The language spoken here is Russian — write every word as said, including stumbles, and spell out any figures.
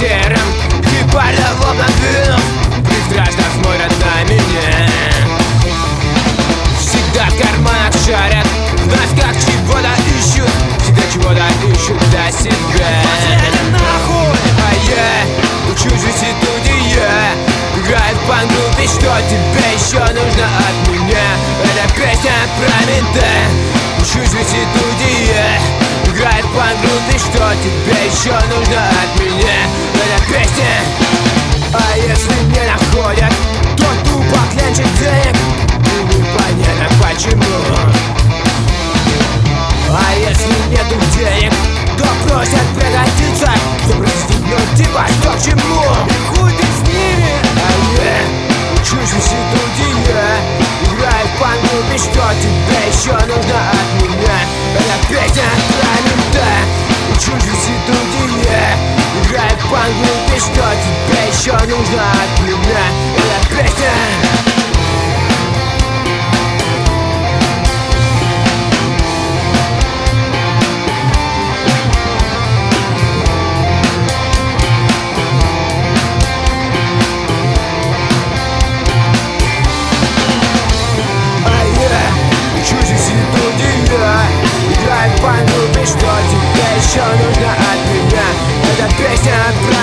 серым и палево блондинов бесстрашно смотрят на меня. Всегда в карманах шарят, в носках чего-то ищут, всегда чего-то ищут для себя. А я учусь в институте, играет в панк-группе, что тебе еще нужно от меня? Это песня про мента. Учусь в институте, играет в панк-группе, что тебе еще нужно от меня? Это песня. А если не находят, то тупо клянчат денег, и непонятно почему. А если нету денег, то просят прекратиться, что простить, ну типа что к чему? Хуй ты с ними. А я учусь в институте, играю в панк-группе, что тебе еще нужно от меня? Это песня про мента. Учусь в институте, играю в панк-группе, что тебе еще нужно от меня? Это песня. Играет в панк-группе, что тебе еще нужно от меня? Это песня про